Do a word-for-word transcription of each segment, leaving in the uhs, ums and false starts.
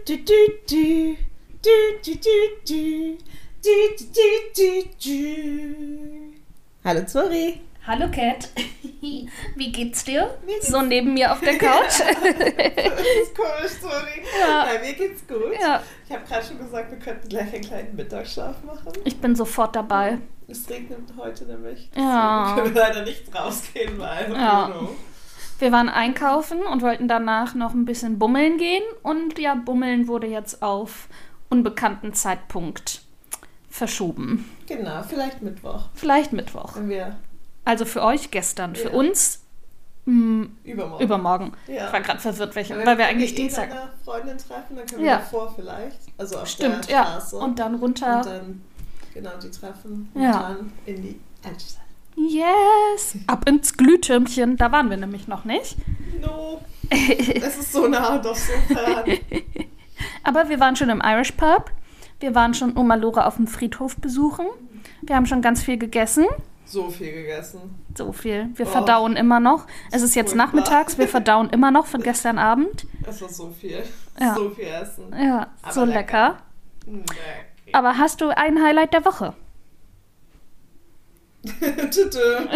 du, du, du. Du, du, du, du. Du, du, du, du, du. Hallo Zori. Hallo Kat. Wie geht's dir? Mir geht's so neben mir auf der Couch. Das ist komisch, Zori. Ja. Nein, mir geht's gut. Ja. Ich habe gerade schon gesagt, wir könnten gleich einen kleinen Mittagsschlaf machen. Ich bin sofort dabei. Es regnet heute nämlich. Ja. Deswegen können wir leider nicht rausgehen, weil Ja. Bruno. Wir waren einkaufen und wollten danach noch ein bisschen bummeln gehen. Und ja, bummeln wurde jetzt auf unbekannten Zeitpunkt verschoben. Genau, vielleicht Mittwoch. Vielleicht Mittwoch. Wenn wir Also für euch gestern, für Ja. uns mh, übermorgen. übermorgen. Ja. Ich war gerade verwirrt, welche, Wenn weil wir eh eigentlich Dienstag... eine Freundin treffen, dann können Ja. wir davor vielleicht. Also auf Stimmt, der ja. Straße. Und dann runter. Und dann genau die treffen. Und Ja. dann in die Altstadt. Yes! Ab ins Glühtürmchen. Da waren wir nämlich noch nicht. No. Es ist so nah, doch so fern. Aber wir waren schon im Irish Pub. Wir waren schon Oma Lore auf dem Friedhof besuchen. Wir haben schon ganz viel gegessen. So viel gegessen. So viel. Wir Oh. verdauen immer noch. Es ist jetzt Furchtbar. nachmittags. Wir verdauen immer noch von gestern Abend. Es war so viel. Ja. So viel Essen. Ja, Aber so lecker. lecker. Lecker. Aber hast du ein Highlight der Woche? Tüte.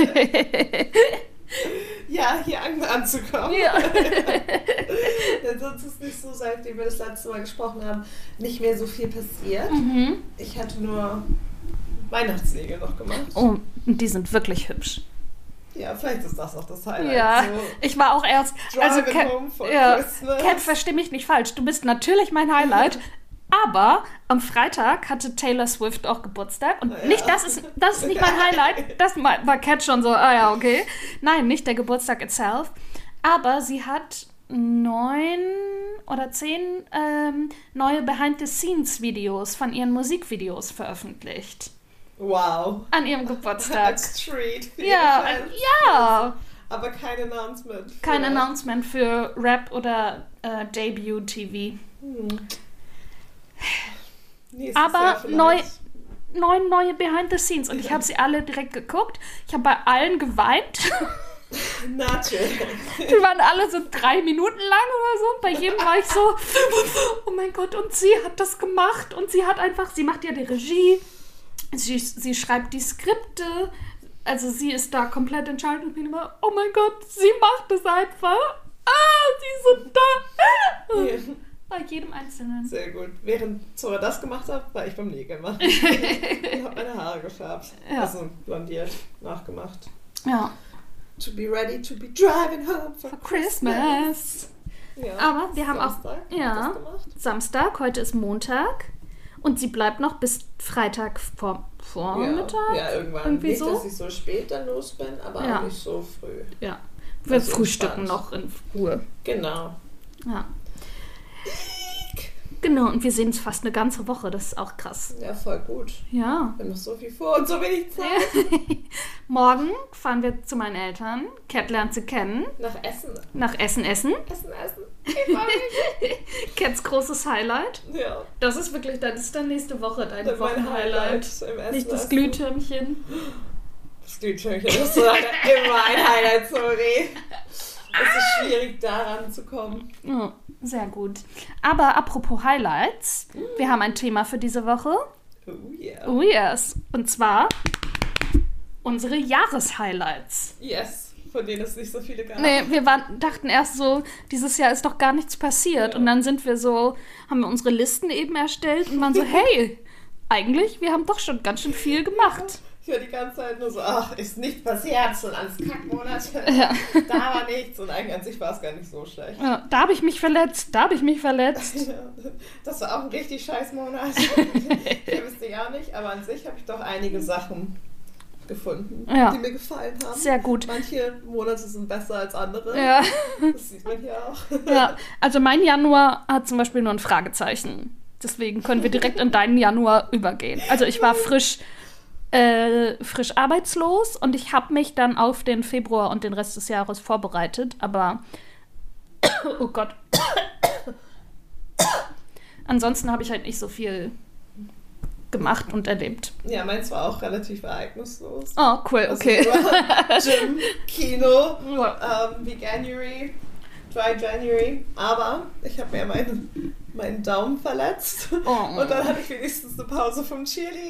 Ja, hier an, anzukommen. Ja. Denn sonst ist nicht so, seitdem wir das letzte Mal gesprochen haben, nicht mehr so viel passiert. Mhm. Ich hatte nur Weihnachtsnägel noch gemacht. Oh, und die sind wirklich hübsch. Ja, vielleicht ist das auch das Highlight. Ja, So, ich war auch erst... Also, Driving Kat, home for ja, Christmas. Kat, versteh mich nicht falsch. Du bist natürlich mein Highlight. Aber am Freitag hatte Taylor Swift auch Geburtstag. Und Ja. nicht, das ist, das ist nicht mein Highlight. Das war Kat schon so, ah ja, okay. Nein, nicht der Geburtstag itself. Aber sie hat neun oder zehn ähm, neue Behind-the-Scenes-Videos von ihren Musikvideos veröffentlicht. Wow. An ihrem Geburtstag. Als Treat. für Ja, ihre Fans. ja. Aber kein Announcement. Kein für- Announcement für Rap oder äh, Debut-T V. Hm. Nächstes Aber Jahr vielleicht. neu- Neun neue Behind-the-Scenes. Und ich habe sie alle direkt geguckt. Ich habe bei allen geweint. Natürlich. Die waren alle so drei Minuten lang oder so. Und bei jedem war ich so, oh mein Gott, und sie hat das gemacht. Und sie hat einfach, sie macht ja die Regie. Sie, sie schreibt die Skripte. Also sie ist da komplett entscheidend. Und ich bin immer, oh mein Gott, sie macht es einfach. Ah, sie ist so da. Ja. Bei jedem Einzelnen. Sehr gut. Während Zora das gemacht hat, war ich beim Nägel machen. Ich habe meine Haare gefärbt. Ja. Also blondiert, nachgemacht. Ja. To be ready to be driving home for, For Christmas. Ja. Aber wir haben Samstag auch ja, das gemacht. Samstag, heute ist Montag. Und sie bleibt noch bis Freitag vor, Vormittag. Ja, ja, irgendwann. Irgendwie Nicht, so. dass ich so spät dann los bin, aber Ja. auch nicht so früh. Ja. Wir Also frühstücken entspannt. noch in Ruhe. Genau. Ja. Genau, und wir sehen uns fast eine ganze Woche. Das ist auch krass. Ja, voll gut. Ja. Wir haben noch so viel vor und so wenig Zeit. Morgen fahren wir zu meinen Eltern. Kat lernt sie kennen. Nach Essen. Nach Essen, Essen. Essen, Essen. Ich freu mich. Kats großes Highlight. Ja. Das ist wirklich, das ist dann nächste Woche dein Mein Wochenhighlight. Highlight im Essen, Nicht das Essen. Glühtürmchen. Das Glühtürmchen, das ist leider immer ein Highlight, sorry. Es ist schwierig, daran zu kommen. Ja, sehr gut. Aber apropos Highlights, wir haben ein Thema für diese Woche. Oh yeah. Oh yes. Und zwar unsere Jahreshighlights. Yes, von denen es nicht so viele gab. Nee, wir waren, dachten erst so, dieses Jahr ist doch gar nichts passiert. Ja. Und dann sind wir so, haben wir unsere Listen eben erstellt und waren so, hey, eigentlich, wir haben doch schon ganz schön viel gemacht. Ich war die ganze Zeit nur so, ach, ist nichts passiert, es sind alles Kackmonate. Ja. Da war nichts und eigentlich an sich war es gar nicht so schlecht. Ja, da habe ich mich verletzt, da habe ich mich verletzt. Ja, das war auch ein richtig scheiß Monat. Ich wüsste ja nicht, aber an sich habe ich doch einige Sachen gefunden, Ja. die mir gefallen haben. Sehr gut. Manche Monate sind besser als andere. Ja. Das sieht man hier auch. Ja, also mein Januar hat zum Beispiel nur ein Fragezeichen. Deswegen können wir direkt in deinen Januar übergehen. Also ich war frisch, äh, frisch arbeitslos und ich habe mich dann auf den Februar und den Rest des Jahres vorbereitet. Aber, oh Gott. Ansonsten habe ich halt nicht so viel gemacht und erlebt. Ja, meins war auch relativ ereignislos. Oh, cool, okay. Also nur Gym, Kino, Ja. ähm, Veganuary, Dry January, aber ich habe mir meinen, meinen Daumen verletzt Oh. und dann hatte ich wenigstens eine Pause vom Cheerleading.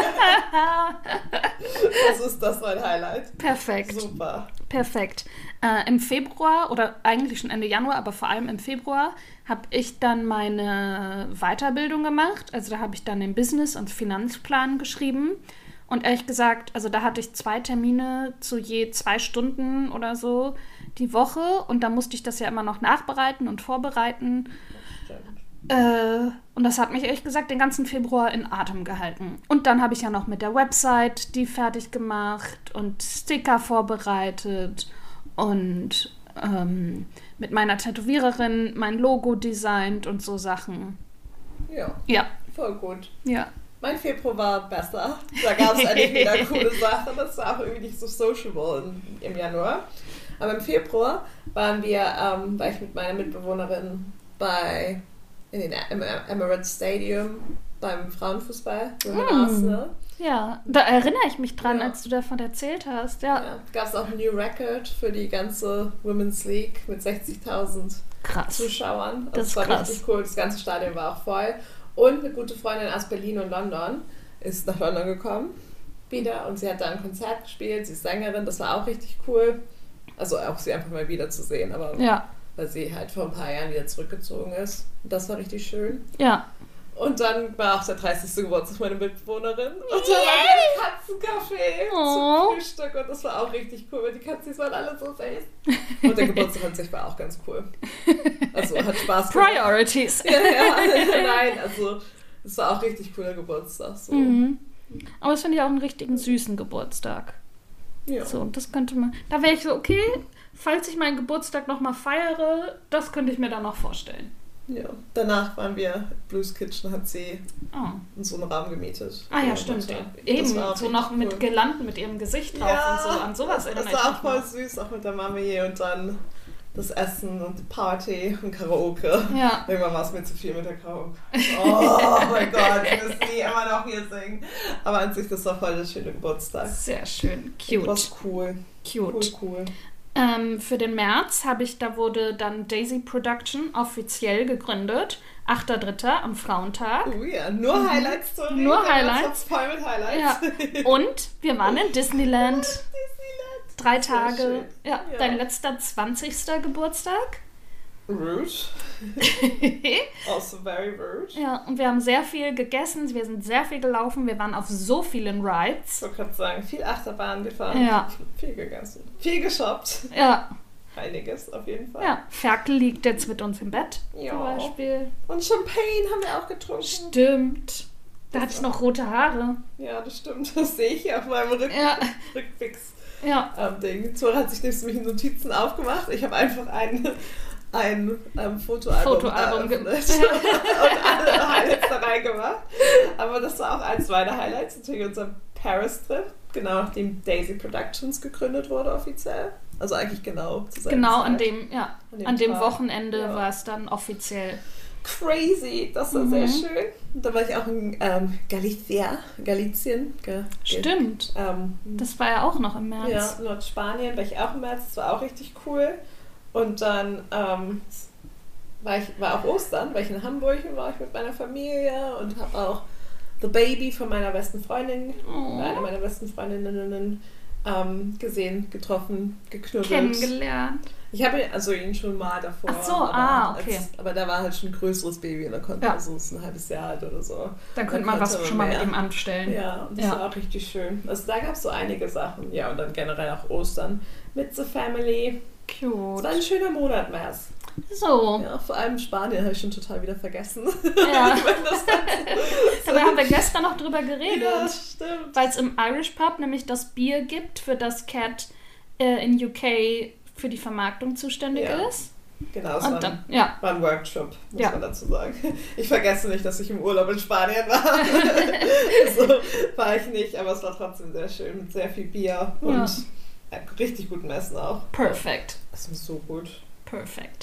Also ist das mein Highlight. Perfekt. Super. Perfekt. Äh, Im Februar oder eigentlich schon Ende Januar, aber vor allem im Februar habe ich dann meine Weiterbildung gemacht. Also da habe ich dann den Business- und Finanzplan geschrieben. Und ehrlich gesagt, also da hatte ich zwei Termine zu je zwei Stunden oder so die Woche. Und da musste ich das ja immer noch nachbereiten und vorbereiten. Äh, und das hat mich ehrlich gesagt den ganzen Februar in Atem gehalten. Und dann habe ich ja noch mit der Website die fertig gemacht und Sticker vorbereitet und ähm, mit meiner Tätowiererin mein Logo designt und so Sachen. Ja, Ja, voll gut. ja. Mein Februar war besser. Da gab es eigentlich wieder coole Sachen. Das war auch irgendwie nicht so sociable im, im Januar. Aber im Februar waren wir, ähm, war ich mit meiner Mitbewohnerin bei in den im Emirates Stadium beim Frauenfußball. Mm. Arsenal. Ja, da erinnere ich mich dran, Ja. als du davon erzählt hast. Ja, Ja, gab es auch ein New Record für die ganze Women's League mit sechzigtausend krass. Zuschauern. Also Das ist das war krass. richtig cool. Das ganze Stadion war auch voll. Und eine gute Freundin aus Berlin und London ist nach London gekommen wieder und sie hat da ein Konzert gespielt. Sie ist Sängerin, das war auch richtig cool. Also auch sie einfach mal wieder zu sehen, aber Ja, weil sie halt vor ein paar Jahren wieder zurückgezogen ist. Und das war richtig schön. ja. Und dann war auch der dreißigste Geburtstag meiner Mitbewohnerin. Und dann war wir Katzenkaffee Oh. zum Frühstück und das war auch richtig cool, weil die Katzis waren alle so süß. Und der Geburtstag an sich war auch ganz cool. Also hat Spaß gemacht. Priorities. Ja, ja, nein, also es war auch richtig cooler Geburtstag. So. Mhm. Aber das finde ich auch einen richtigen süßen Geburtstag. Ja. So, das könnte man. Da wäre ich so, okay, falls ich meinen Geburtstag nochmal feiere, das könnte ich mir dann noch vorstellen. Ja. Danach waren wir, Blues Kitchen hat sie Oh. in so einen Raum gemietet. Ah ja, Und, stimmt. äh, Eben, das war auch so richtig noch mit cool. Girlanden mit ihrem Gesicht drauf Ja, und so. An sowas das, erinnere das ich war mich auch voll noch. süß, auch mit der Mami und dann das Essen und die Party und Karaoke. Ja. Irgendwann war es mir zu viel mit der Karaoke. Oh mein Gott, ich muss nie immer noch hier singen. Aber an sich, das war voll der schöne Geburtstag. Sehr schön. Das Cute. war cool. Cool, Cute. cool. Ähm, für den März habe ich, da wurde dann Daisy Production offiziell gegründet. achter dritter am Frauentag. Oh ja, nur Highlights, Tori. Mhm. Nur Der Highlights. März war voll mit Highlights. Ja. Und wir waren in Disneyland. Disneyland. Drei Sehr Tage. schön. Ja, Ja. dein letzter zwanzigster Geburtstag. Rude. Also very rude. Ja, und wir haben sehr viel gegessen, wir sind sehr viel gelaufen, wir waren auf so vielen Ich Rides. wollte gerade sagen, viel Achterbahn gefahren. Ja. Viel gegessen. Viel geshoppt. Ja, Einiges auf jeden Fall. ja. Ferkel liegt jetzt mit uns im Bett, Ja. zum Beispiel. Und Champagne haben wir auch getrunken. Stimmt. Da hatte ich noch rote Haare. Ja, das stimmt. Das sehe ich auf meinem Rück Ja. Rückfix. Ja. Ähm, Ding. Zora hat sich nämlich Notizen aufgemacht. Ich habe einfach ein, ein ähm, Fotoalbum, Fotoalbum ge- eröffnet und alle Highlights da reingemacht. Aber das war auch eins meiner Highlights, natürlich unser Paris-Trip, genau nachdem Daisy Productions gegründet wurde offiziell. Also eigentlich genau zu seiner Genau Zeit. an dem, ja, An dem an dem Tag. Wochenende Ja. war es dann offiziell. Crazy, das war Mhm. sehr schön. Und da war ich auch in ähm, Galicia, Galicien. Ge ge Stimmt. ähm, Das war ja auch noch im März. Ja, Nordspanien war ich auch im März, das war auch richtig cool. Und dann ähm, war ich war auch Ostern, war ich in Hamburg und war ich mit meiner Familie und habe auch The Baby von meiner besten Freundin, Oh. einer meiner besten Freundinnen ähm, gesehen, getroffen, geknuddelt. Kennengelernt. Ich habe ihn, also ihn schon mal davor. Ach so, aber ah, okay. Als, aber da war halt schon ein größeres Baby und da konnte Ja. also ist ein halbes Jahr alt oder so. Dann könnte man konnte was man schon mal mehr. mit ihm anstellen. Ja, und das Ja. war auch richtig schön. Also da gab es so einige Sachen. Ja, und dann generell auch Ostern mit The Family. Es Cute. war ein schöner Monat, März. So. Ja, vor allem Spanien habe ich schon total wieder vergessen. Ja. Wenn das dann Da haben wir gestern noch drüber geredet. ja, stimmt. Weil es im Irish Pub nämlich das Bier gibt, für das Cat äh, in U K für die Vermarktung zuständig Ja. ist. Genau, es war Und ein, dann, ja. war ein Workshop, muss Ja. man dazu sagen. Ich vergesse nicht, dass ich im Urlaub in Spanien war. So war ich nicht, aber es war trotzdem sehr schön mit sehr viel Bier und Ja. äh, richtig gutem Essen auch. Perfekt. Das war so gut. Perfekt.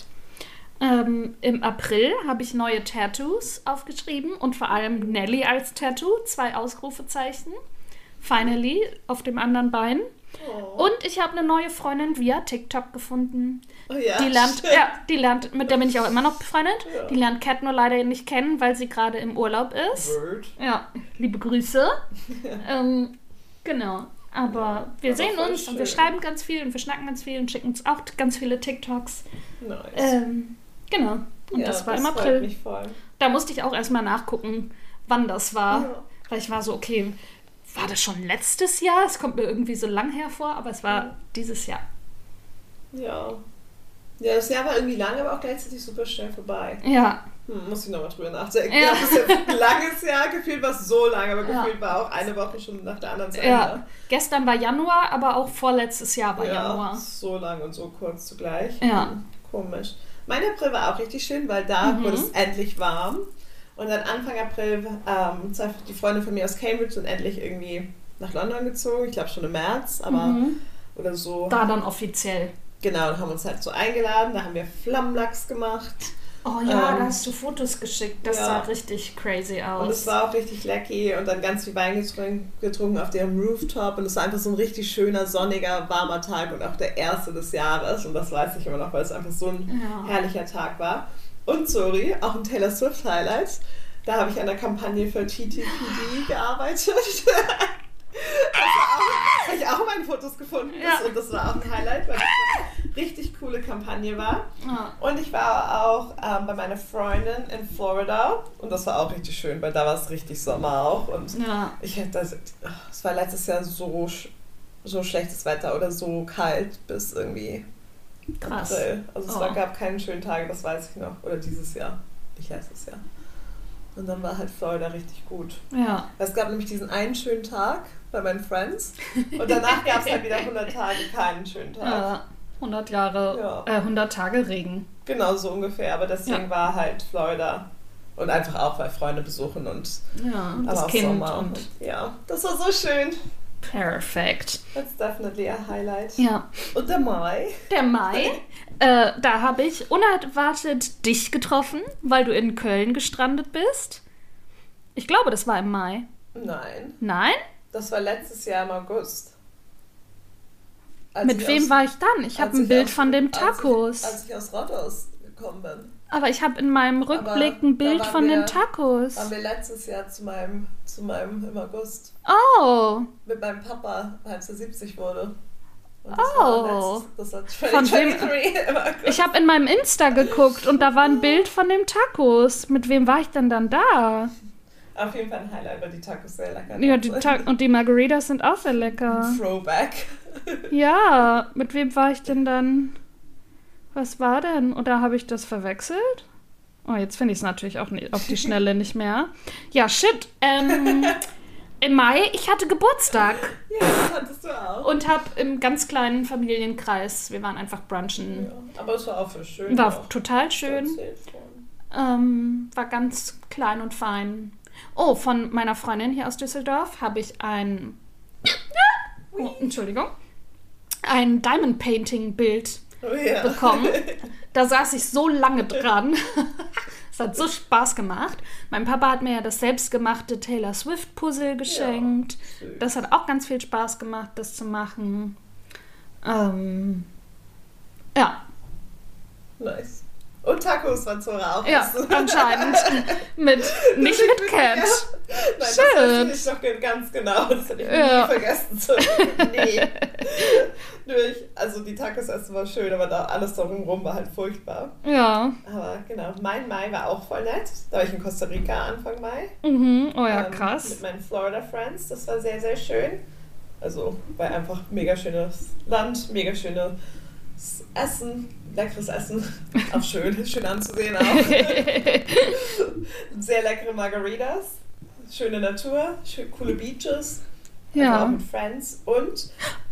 Ähm, Im April habe ich neue Tattoos aufgeschrieben und vor allem Nelly als Tattoo, zwei Ausrufezeichen. Finally, auf dem anderen Bein. Oh. Und ich habe eine neue Freundin via TikTok gefunden. Oh ja, die lernt, stimmt. ja, die lernt, mit der bin ich auch immer noch befreundet. Ja. Die lernt Cat nur leider nicht kennen, weil sie gerade im Urlaub ist. Word. Ja, liebe Grüße. ähm, genau. Aber Ja, wir aber sehen voll uns und wir schön. schreiben ganz viel und wir schnacken ganz viel und schicken uns auch ganz viele TikToks. Nice. Ähm, genau. Und ja, das war im freut April. mich voll. Da musste ich auch erstmal nachgucken, wann das war. Ja. Weil ich war so, okay, war das schon letztes Jahr? Es kommt mir irgendwie so lang hervor, aber es war Ja. dieses Jahr. Ja. Ja, das Jahr war irgendwie lang, aber auch gleichzeitig super schnell vorbei. Ja. Hm, muss ich nochmal drüber nachdenken. Ja. Ja. Das ist jetzt ein langes Jahr, gefühlt war es so lang, aber Ja. gefühlt war auch eine Woche schon nach der anderen zu Ja. Ende. Gestern war Januar, aber auch vorletztes Jahr war Ja, Januar. so lang und so kurz zugleich. Ja. Hm, komisch. Mein April war auch richtig schön, weil da Mhm. wurde es endlich warm. Und dann Anfang April, ähm, zwei, die Freunde von mir aus Cambridge sind endlich irgendwie nach London gezogen. Ich glaube schon im März, aber Mhm. oder so. Da dann offiziell. Genau, und haben uns halt so eingeladen. Da haben wir Flammlachs gemacht. Oh ja, Ähm, da hast du Fotos geschickt. Das ja. sah richtig crazy aus. Und es war auch richtig lecker und dann ganz viel Wein getrunken, getrunken auf dem Rooftop und es war einfach so ein richtig schöner, sonniger, warmer Tag und auch der erste des Jahres und das weiß ich immer noch, weil es einfach so ein Ja. herrlicher Tag war. Und sorry, auch ein Taylor Swift Highlight. Da habe ich an der Kampagne für T T P D gearbeitet. Das habe ich auch in meinen Fotos gefunden Ja. und das war auch ein Highlight, weil das eine richtig coole Kampagne war. Ja. Und ich war auch ähm, bei meiner Freundin in Florida und das war auch richtig schön, weil da war es richtig Sommer auch und Ja. ich hätte das, es war letztes Jahr so, sch- so schlechtes Wetter oder so kalt bis irgendwie Krass. April. Also es Oh. war, gab keinen schönen Tag, das weiß ich noch. Oder dieses Jahr, nicht letztes Jahr. Und dann war halt Florida richtig gut. Ja. Es gab nämlich diesen einen schönen Tag bei meinen Friends und danach gab es halt wieder hundert Tage keinen schönen Tag. Ja. hundert Jahre, Ja. äh, hundert Tage Regen. Genau so ungefähr, aber deswegen Ja. war halt Florida und einfach auch, weil Freunde besuchen und Ja, aber das auch Kind Sommer und ja, das war so schön. perfekt. That's definitely a highlight. Ja. Und der Mai. Der Mai, äh, da habe ich unerwartet dich getroffen, weil du in Köln gestrandet bist. Ich glaube, das war im Mai. Nein, Nein? das war letztes Jahr im August. Als Mit ich wem aus, war ich dann? Ich habe als ein ich Bild aus- von den als Tacos. Ich, als ich aus Rotthaus gekommen bin. Aber ich habe in meinem Aber Rückblick ein da Bild waren von wir- den Tacos. Waren wir letztes Jahr zu meinem, zu meinem im August Oh, mit meinem Papa, als er siebzig wurde. Und Oh. das war letztes, das Von war wem- zwanzig dreiundzwanzig im August. ich habe in meinem Insta geguckt und da war ein Bild von dem Tacos. Mit wem war ich denn dann da? Auf jeden Fall ein Highlight, weil die Tacos sehr lecker Ja, die sind. Ta und die Margaritas sind auch sehr lecker. Throwback. Ja, mit wem war ich denn dann? Was war denn? Oder habe ich das verwechselt? Oh, jetzt finde ich es natürlich auch nicht, auf die Schnelle nicht mehr. Ja, shit. Ähm, im Mai, ich hatte Geburtstag Ja, das hattest du auch. und habe im ganz kleinen Familienkreis, wir waren einfach brunchen. Ja, aber es war auch für schön. War auch. total schön. Erzählt worden. Ähm, war ganz klein und fein. Oh, von meiner Freundin hier aus Düsseldorf habe ich ein... Oh, Entschuldigung. Ein Diamond Painting Bild Oh ja. bekommen. Da saß ich so lange dran. Es hat so Spaß gemacht. Mein Papa hat mir ja das selbstgemachte Taylor Swift Puzzle geschenkt. Ja, süß. Das hat auch ganz viel Spaß gemacht, das zu machen. Ähm, ja, Nice. Und Tacos war Zora auch. ja, essen. anscheinend. Mit, nicht mit Cat. Ja. Nein, das Shit. weiß ich noch ganz genau. Das hätte ich Ja. nie vergessen zu. Nee. Durch, also die Tacos essen war schön, aber da alles darum war halt furchtbar. Ja. Aber genau, mein Mai war auch voll nett. Da war ich in Costa Rica Anfang Mai. Mhm. Oh ja, ähm, krass. Mit meinen Florida Friends. Das war sehr, sehr schön. Also, war einfach mega schönes Land, mega schönes Essen, leckeres Essen. Auch schön, schön anzusehen auch. Sehr leckere Margaritas, schöne Natur, schön, coole Beaches. Also auch Ja. mit Friends. Und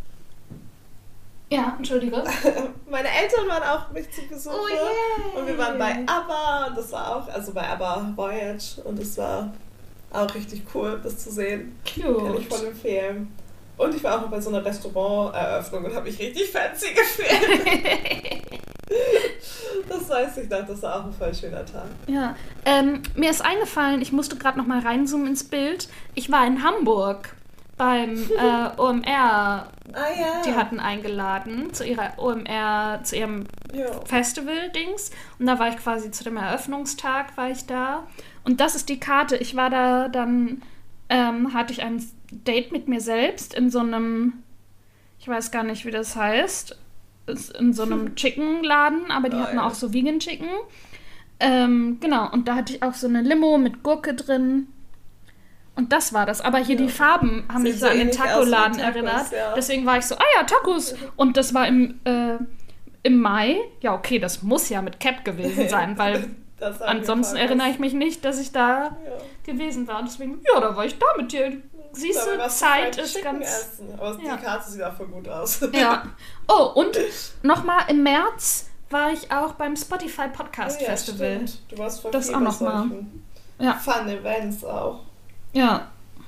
Ja, entschuldige. meine Eltern waren auch mich zu Besuch. Oh yeah. Und wir waren bei ABBA und das war auch, also bei ABBA Voyage und es war auch richtig cool, das zu sehen. Kann ich voll Cute. empfehlen. Und ich war auch noch bei so einer Restauranteröffnung und habe mich richtig fancy gefühlt. Das weiß ich noch, das war auch ein voll schöner Tag. Ja, ähm, mir ist eingefallen, ich musste gerade noch mal reinzoomen ins Bild. Ich war in Hamburg beim äh, O M R. Ah ja. Die hatten eingeladen zu ihrer O M R, zu ihrem ja. Festival-Dings. Und da war ich quasi zu dem Eröffnungstag, war ich da. Und das ist die Karte. Ich war da dann, ähm, hatte ich ein Date mit mir selbst in so einem, ich weiß gar nicht, wie das heißt, in so einem Chicken-Laden, aber die oh, hatten ja. auch so Vegan-Chicken. Ähm, genau, und da hatte ich auch so eine Limo mit Gurke drin. Und das war das. Aber hier ja. die Farben haben mich so an den Taco-Laden erinnert. Ja. Deswegen war ich so, ah ja, Tacos. Und das war im, äh, im Mai. Ja, okay, das muss ja mit Cap gewesen sein, weil ansonsten erinnere ich mich nicht, dass ich da ja. gewesen war. Und deswegen, ja, da war ich da mit dir. Siehst du, Zeit ist ganz... Essen. Aber ja. die Karte sieht auch voll gut aus. Ja. Oh, und nochmal im März war ich auch beim Spotify Podcast oh ja, Festival. Stimmt. Du warst voll das viel auch nochmal. Ja. Fun Events auch. Ja.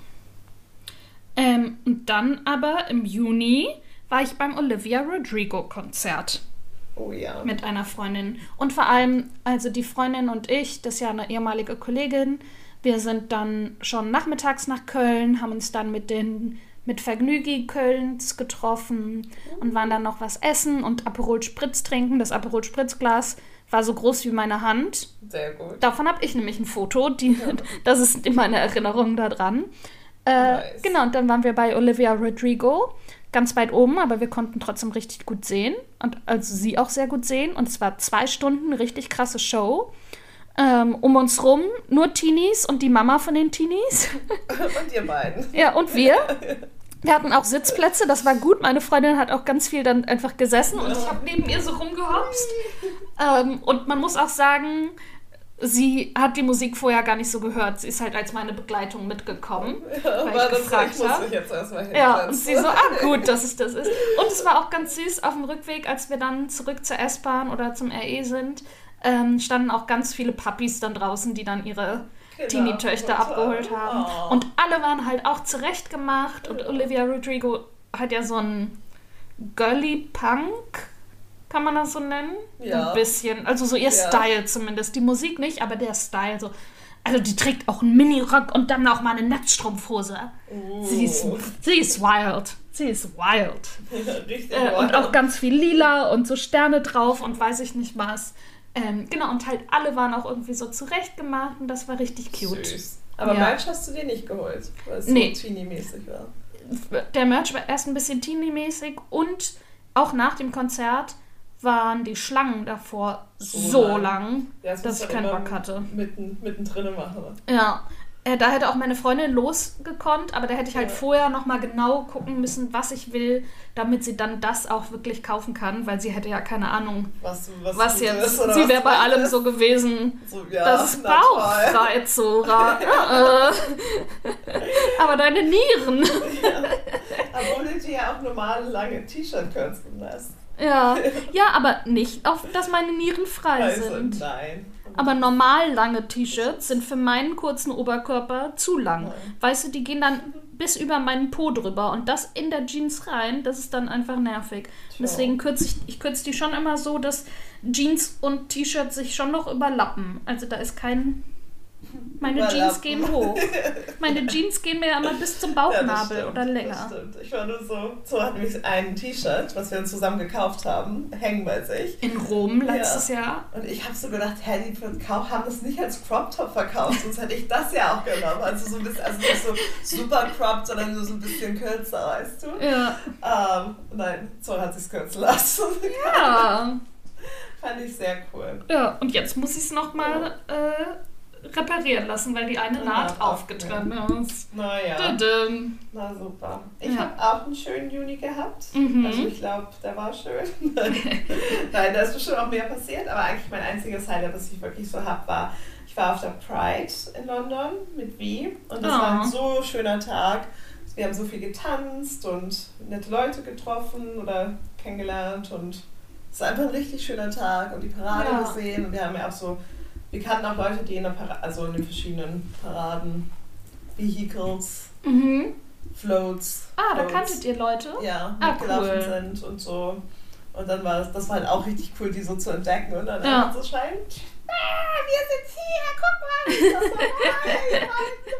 Ähm, und dann aber im Juni war ich beim Olivia Rodrigo Konzert. Oh ja. Mit einer Freundin. Und vor allem, also die Freundin und ich, das ist ja eine ehemalige Kollegin, wir sind dann schon nachmittags nach Köln, haben uns dann mit den mit Vergnügi Kölns getroffen und waren dann noch was essen und Aperol Spritz trinken. Das Aperol Spritzglas war so groß wie meine Hand. Sehr gut. Davon habe ich nämlich ein Foto. Die, ja. Das ist meine Erinnerung daran. Äh, nice. Genau, und dann waren wir bei Olivia Rodrigo. Ganz weit oben, aber wir konnten trotzdem richtig gut sehen. Und also sie auch sehr gut sehen. Und es war zwei Stunden richtig krasse Show. Ähm, um uns rum nur Teenies und die Mama von den Teenies. Und ihr beiden. Ja, und wir. Wir hatten auch Sitzplätze, das war gut. Meine Freundin hat auch ganz viel dann einfach gesessen und ich habe neben ihr so rumgehopst. Ähm, und man muss auch sagen, sie hat die Musik vorher gar nicht so gehört. Sie ist halt als meine Begleitung mitgekommen, ja, weil ich gefragt habe. Ja, und sie so, ah gut, dass es das ist. Und es war auch ganz süß auf dem Rückweg, als wir dann zurück zur S-Bahn oder zum R E sind, ähm, standen auch ganz viele Puppies dann draußen, die dann ihre genau. Teenie-Töchter abgeholt haben. Oh. Und alle waren halt auch zurecht gemacht. Und Olivia Rodrigo hat ja so einen Girly-Punk, kann man das so nennen? Ja. Ein bisschen. Also so ihr ja. Style zumindest. Die Musik nicht, aber der Style so. Also die trägt auch einen Mini-Rock und dann auch mal eine Netzstrumpfhose. Oh. Sie, ist, sie ist wild. Sie ist wild. Ja, richtig äh, wild. Und auch ganz viel Lila und so Sterne drauf und weiß ich nicht was. Ähm, genau, und halt alle waren auch irgendwie so zurechtgemacht und das war richtig cute. Süß. Aber ja. Merch hast du dir nicht geholt, weil es nee. so teenie-mäßig war. Der Merch war erst ein bisschen teenie-mäßig und auch nach dem Konzert waren die Schlangen davor so, so lang, lang ja, dass ich keinen Bock hatte. Mitten, mittendrin machen. Ja, äh, da hätte auch meine Freundin losgekonnt, aber da hätte ich halt ja. vorher nochmal genau gucken müssen, was ich will, damit sie dann das auch wirklich kaufen kann, weil sie hätte ja keine Ahnung, was, was, was jetzt. Ist, sie wäre bei allem ist. so gewesen, so, ja, das ist Bauchreiz, Zora. ja, äh. Aber deine Nieren. Ja. Obwohl du dir ja auch normale lange T-Shirt kürzen lässt. Ja, ja, aber nicht, auf, dass meine Nieren frei also, sind. Nein. Aber normal lange T-Shirts sind für meinen kurzen Oberkörper zu lang. Nein. Weißt du, die gehen dann bis über meinen Po drüber und das in der Jeans rein, das ist dann einfach nervig. Deswegen kürze ich, ich kürze die schon immer so, dass Jeans und T-Shirt sich schon noch überlappen. Also da ist kein... Meine Überlappen. Jeans gehen hoch. Meine Jeans gehen mir ja immer bis zum Bauchnabel ja, oder länger. Das stimmt. Ich war nur so, so hat nämlich ein T-Shirt, was wir zusammen gekauft haben, hängen bei sich. In Rom letztes ja. Jahr. Und ich habe so gedacht, hä, die haben das nicht als Crop Top verkauft, sonst hätte ich das ja auch genommen. Also so ein bisschen, also nicht so super cropped, sondern nur so ein bisschen kürzer, weißt du? Ja. Ähm, nein, so hat sich's kürzen lassen. Ja. Fand ich sehr cool. Ja, und jetzt muss ich es nochmal oh. äh, reparieren lassen, weil die eine Naht aufgetrennt ist. Naja. Dudum. Na super. Ich ja. habe auch einen schönen Juni gehabt. Mhm. Also ich glaube, der war schön. Nein, da ist bestimmt auch mehr passiert, aber eigentlich mein einziges Highlight, was ich wirklich so habe, war, ich war auf der Pride in London mit Vi und das oh. war ein so schöner Tag. Wir haben so viel getanzt und nette Leute getroffen oder kennengelernt und es war einfach ein richtig schöner Tag und die Parade ja. gesehen und wir haben ja auch so Wir kannten auch Leute, die in, der Para- also in den verschiedenen Paraden, Vehicles, mhm. Floats. Ah, Floats, da kanntet ihr Leute? Ja, ah, mitgelaufen cool. sind und so. Und dann war das, das war halt auch richtig cool, die so zu entdecken und dann ja. so scheint, ah, wir sind hier, guck mal, das ist so geil.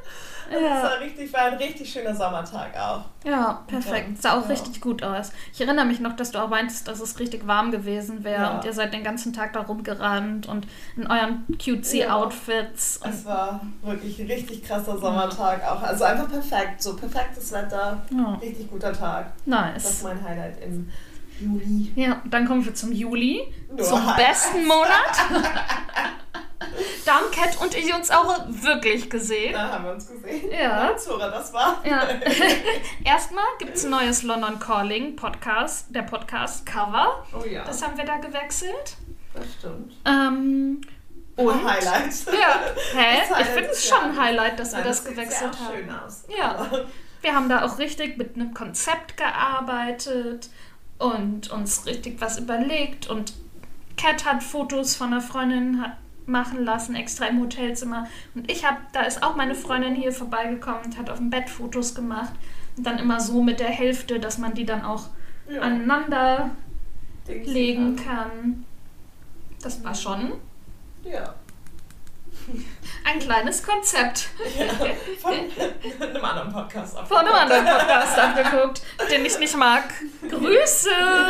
Ja. Das war, richtig, war ein richtig schöner Sommertag auch. Ja, perfekt. Ja, sah auch ja. richtig gut aus. Ich erinnere mich noch, dass du auch meintest, dass es richtig warm gewesen wäre ja. und ihr seid den ganzen Tag da rumgerannt und in euren cutesy-Outfits. Ja. Es war wirklich ein richtig krasser Sommertag auch. Also einfach perfekt. So perfektes Wetter. Ja. Richtig guter Tag. Nice. Das ist mein Highlight im Juli. Ja, dann kommen wir zum Juli. Nur zum Highlight. besten Monat. Da haben Kat und ich uns auch wirklich gesehen. Da haben wir uns gesehen. Ja. Zora, das war. Ja. Erstmal gibt es ein neues London Calling Podcast, der Podcast Cover. Oh ja. Das haben wir da gewechselt. Das stimmt. Ähm, und Highlight. Ja. Hä? Das ich finde es schon ein Highlight, dass Nein, wir das, das gewechselt sieht sehr haben. Schön aus. Ja. Wir haben da auch richtig mit einem Konzept gearbeitet und uns richtig was überlegt. Und Kat hat Fotos von einer Freundin hat machen lassen, extra im Hotelzimmer. Und ich habe, da ist auch meine Freundin hier vorbeigekommen und hat auf dem Bett Fotos gemacht. Und dann immer so mit der Hälfte, dass man die dann auch ja. aneinander Dings legen kann. kann. Das war schon ja. ein kleines Konzept. Ja, von einem anderen Podcast abgeguckt. Von einem anderen Podcast abgeguckt, den ich nicht mag. Grüße!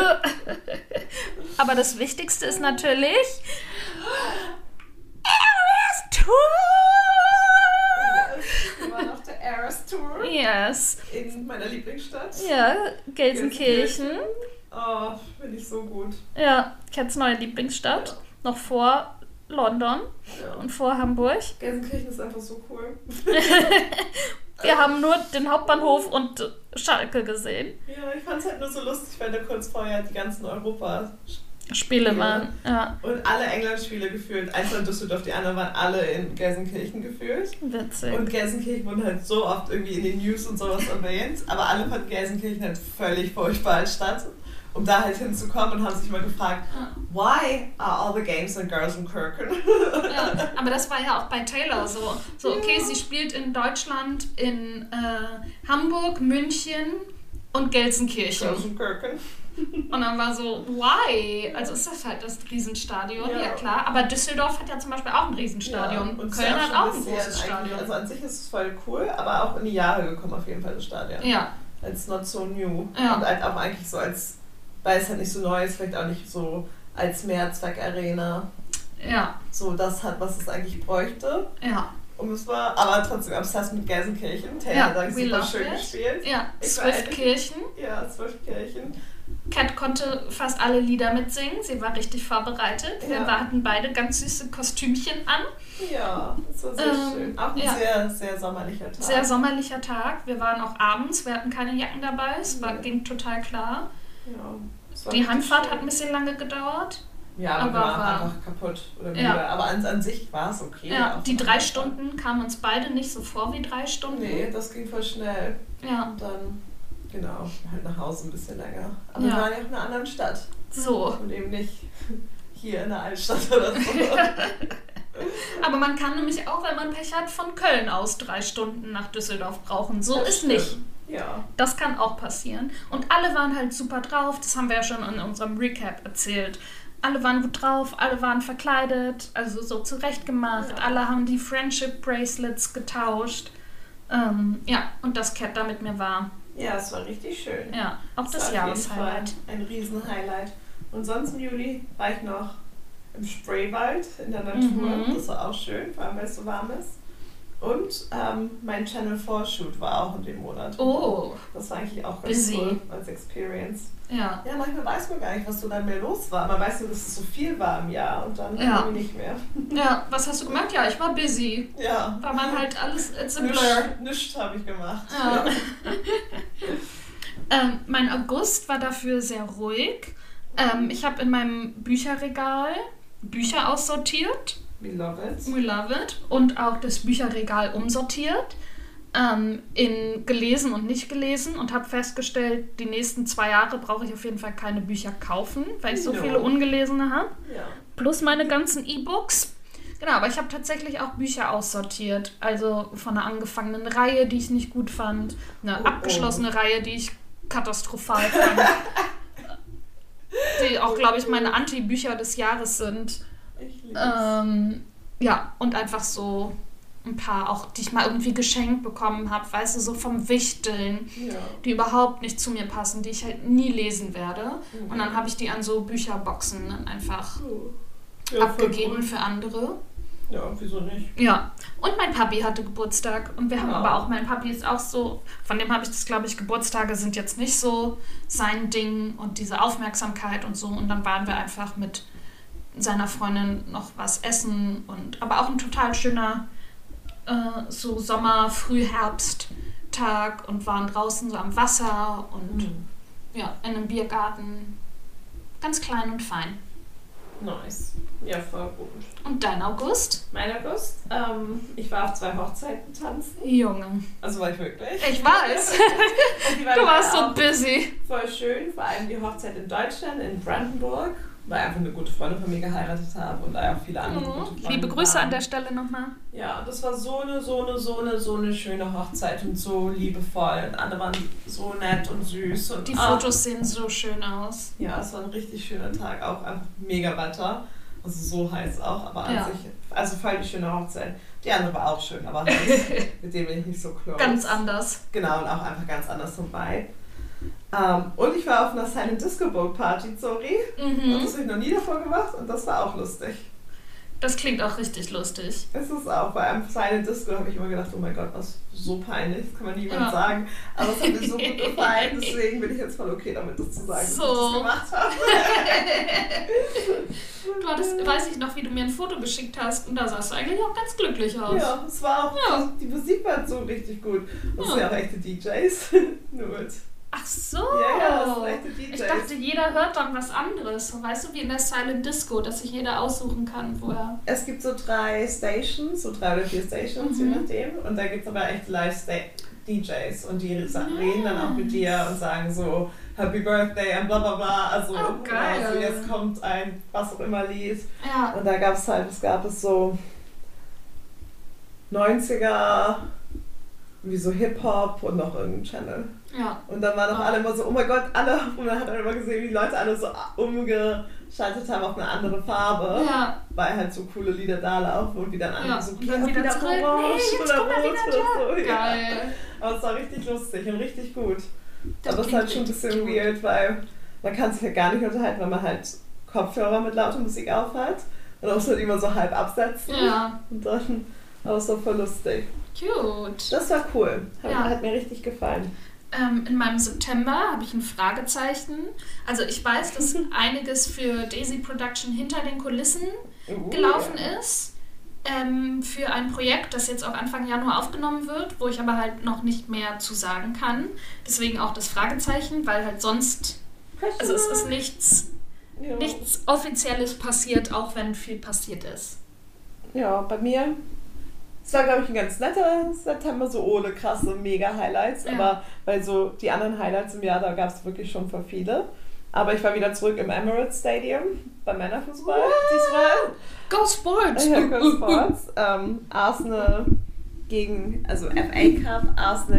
Aber das Wichtigste ist natürlich Eras Tour! Yes, wir waren auf der Eras Tour. Yes. In meiner Lieblingsstadt. Ja, Gelsenkirchen. Oh, finde ich so gut. Ja, Kats neue Lieblingsstadt. Ja. Noch vor London ja. und vor Hamburg. Gelsenkirchen ist einfach so cool. Wir haben nur den Hauptbahnhof und Schalke gesehen. Ja, ich fand es halt nur so lustig, weil da kurz vorher die ganzen Europa Spiele waren. Ja. Und alle England-Spiele gefühlt, eins in Düsseldorf, die anderen waren alle in Gelsenkirchen gefühlt. Witzig. Und Gelsenkirchen wurden halt so oft irgendwie in den News und sowas erwähnt, aber alle fanden Gelsenkirchen halt völlig furchtbar als Stadt. Um da halt hinzukommen und haben sich mal gefragt, why are all the games in Gelsenkirchen? Ja, aber das war ja auch bei Taylor so. So, okay, ja. sie spielt in Deutschland, in äh, Hamburg, München und Gelsenkirchen. Gelsenkirchen. Und dann war so, why? Also ist das halt das Riesenstadion, ja, ja klar. Aber Düsseldorf hat ja zum Beispiel auch ein Riesenstadion. Ja, und Köln hat auch ein großes großes Stadion. Also an sich ist es voll cool, aber auch in die Jahre gekommen auf jeden Fall das Stadion. Ja. Als not so new. Ja. Und halt auch eigentlich so als, weil es halt nicht so neu ist, vielleicht auch nicht so als Mehrzweck-Arena. Ja. So das hat, was es eigentlich bräuchte. Ja. Und es war aber trotzdem obsessed mit Gelsenkirchen. Taylor ja, hat eigentlich super schön it. gespielt. Ja, Zwölfkirchen. Ja, Zwölfkirchen. Kat konnte fast alle Lieder mitsingen. Sie war richtig vorbereitet. Wir ja. hatten beide ganz süße Kostümchen an. Ja, das war sehr ähm, schön. Auch ein ja. sehr, sehr sommerlicher Tag. Sehr sommerlicher Tag. Wir waren auch abends. Wir hatten keine Jacken dabei. Es war, ging total klar. Ja, die Handfahrt schön. Hat ein bisschen lange gedauert. Ja, aber, aber wir waren war, einfach kaputt oder müde. Ja. Aber an, an sich war es okay. Ja, die drei Stunden kamen uns beide nicht so vor wie drei Stunden. Nee, das ging voll schnell. Ja. Und dann, genau, halt nach Hause ein bisschen länger. Aber ja. wir waren ja auch in einer anderen Stadt. So. Und eben nicht hier in der Altstadt oder so. Aber man kann nämlich auch, wenn man Pech hat, von Köln aus drei Stunden nach Düsseldorf brauchen. So das ist stimmt. nicht. Ja. Das kann auch passieren. Und alle waren halt super drauf. Das haben wir ja schon in unserem Recap erzählt. Alle waren gut drauf, alle waren verkleidet, also so zurechtgemacht. Ja. Alle haben die Friendship Bracelets getauscht. Ähm, ja, und das Cat da mit mir war. Ja, es war richtig schön. Ja, auch das, das Jahreshighlight. Ein Riesen-Highlight. Und sonst im Juli war ich noch im Spreewald in der Natur. Mhm. Das war auch schön, vor allem weil es so warm ist. Und ähm, mein Channel vier Shoot war auch in dem Monat. Oh. Das war eigentlich auch ganz Busy. Cool als Experience. Ja. Ja, manchmal weiß man gar nicht, was so dann mehr los war. Man weiß nur, dass es so viel war im Jahr und dann ja. irgendwie nicht mehr. Ja, was hast du gemacht? Ja, ich war busy. Ja. War man halt alles, it's a blur. Nichts, nichts habe ich gemacht. Ja. ähm, mein August war dafür sehr ruhig. Ähm, ich habe in meinem Bücherregal Bücher aussortiert. We love it. We love it. Und auch das Bücherregal umsortiert. Ähm, in gelesen und nicht gelesen und habe festgestellt, die nächsten zwei Jahre brauche ich auf jeden Fall keine Bücher kaufen, weil ich so no. viele ungelesene habe. Ja. Plus meine ganzen E-Books. Genau, aber ich habe tatsächlich auch Bücher aussortiert. Also von einer angefangenen Reihe, die ich nicht gut fand. Eine oh, abgeschlossene oh. Reihe, die ich katastrophal fand. Die auch, glaube ich, meine Anti-Bücher des Jahres sind. Ich lieb's. Ähm, ja, und einfach so ein paar auch, die ich mal irgendwie geschenkt bekommen habe, weißt du, so vom Wichteln, Ja. die überhaupt nicht zu mir passen, die ich halt nie lesen werde. Mhm. Und dann habe ich die an so Bücherboxen dann einfach Ja, abgegeben voll für andere. cool. Ja, wieso nicht? Ja, und mein Papi hatte Geburtstag und wir haben Ja. aber auch, mein Papi ist auch so, von dem habe ich das, glaube ich, Geburtstage sind jetzt nicht so sein Ding und diese Aufmerksamkeit und so. Und dann waren wir einfach mit seiner Freundin noch was essen und aber auch ein total schöner äh, so Sommer-, Frühherbsttag und waren draußen so am Wasser und Mhm. ja, in einem Biergarten. Ganz klein und fein. Nice. Ja, voll gut. Und dein August? Mein August, ähm, ich war auf zwei Hochzeiten tanzen. Junge. Also war ich wirklich. Ich weiß. Und die waren Du warst so auch busy. voll schön, vor allem die Hochzeit in Deutschland, in Brandenburg, weil einfach eine gute Freundin von mir geheiratet habe und da auch viele andere gute Mhm. Freunde Liebe Grüße waren. an der Stelle nochmal. Ja, das war so eine, so eine, so eine, so eine schöne Hochzeit und so liebevoll. Und alle waren so nett und süß. Und Die ah, Fotos sehen so schön aus. Ja, es war ein richtig schöner Tag, auch einfach mega Wetter. Also so heiß auch, aber an Ja. sich, also voll die schöne Hochzeit. Die andere war auch schön, aber halt, mit dem bin ich nicht so close. Ganz anders. Genau, und auch einfach ganz anders vom Vibe. Ähm, und ich war auf einer Silent Disco Boat Party, sorry. Und Mhm. das habe ich noch nie davor gemacht und das war auch lustig. Das klingt auch richtig lustig. Es ist auch, bei einem Silent Disco habe ich immer gedacht, oh mein Gott, was so peinlich, das kann man niemandem Ja. sagen. Aber es hat mir so gut gefallen, deswegen bin ich jetzt voll okay damit, das zu sagen, So. dass ich das gemacht habe. Du hattest, weiß ich noch, wie du mir ein Foto geschickt hast und da sahst du eigentlich auch ganz glücklich aus. Ja, es war auch, Ja. die Musik war so richtig gut. Und es Ja. sind ja auch echte D Js. Nur mit. Ach so. Ja, ja, das sind echte D Js. Ich dachte, jeder hört dann was anderes. So, weißt du, wie in der Silent Disco, dass sich jeder aussuchen kann, wo er... Es gibt so drei Stations, so drei oder vier Stations, Mhm. je nachdem. Und da gibt es aber echt Live-D Js. Und die reden dann auch mit dir und sagen so, Happy Birthday und bla bla bla. Also, Oh, geil. also jetzt kommt ein was auch immer Lied. Ja. Und da gab es halt, es gab es so neunziger, wie so Hip-Hop und noch irgendein Channel. Ja. Und dann waren auch alle immer so, oh mein Gott, alle, und man hat dann immer gesehen, wie die Leute alle so umgeschaltet haben auf eine andere Farbe, Ja. weil halt so coole Lieder da laufen und wie dann andere Ja. so, Und dann wieder zurück. orange Nee, jetzt oder kommt er rot wieder oder so. Ja. Geil. Aber es war richtig lustig und richtig gut. Das Aber es ist klingt halt schon ein richtig bisschen cute. weird, weil man kann sich ja gar nicht unterhalten, weil man halt Kopfhörer mit lauter Musik aufhat. Und auch halt immer so halb absetzen. Ja. Und dann, aber es war voll lustig. Cute. Das war cool. Hat, Ja. hat mir richtig gefallen. Ähm, in meinem September habe ich ein Fragezeichen. Also ich weiß, dass einiges für Daisy Production hinter den Kulissen Uh, gelaufen ja. ist. Ähm, für ein Projekt, das jetzt auch Anfang Januar aufgenommen wird, wo ich aber halt noch nicht mehr zu sagen kann. Deswegen auch das Fragezeichen, weil halt sonst, also es ist nichts, Ja. nichts Offizielles passiert, auch wenn viel passiert ist. Ja, bei mir. Es war, glaube ich, ein ganz netter September, so ohne krasse Mega-Highlights. Ja. Aber weil so die anderen Highlights im Jahr, da gab es wirklich schon voll viele. Aber ich war wieder zurück im Emirates Stadium beim Männerfußball diesmal. Go Sports! Ja, Go Sports. ähm, Arsenal gegen, also F A Cup, Arsenal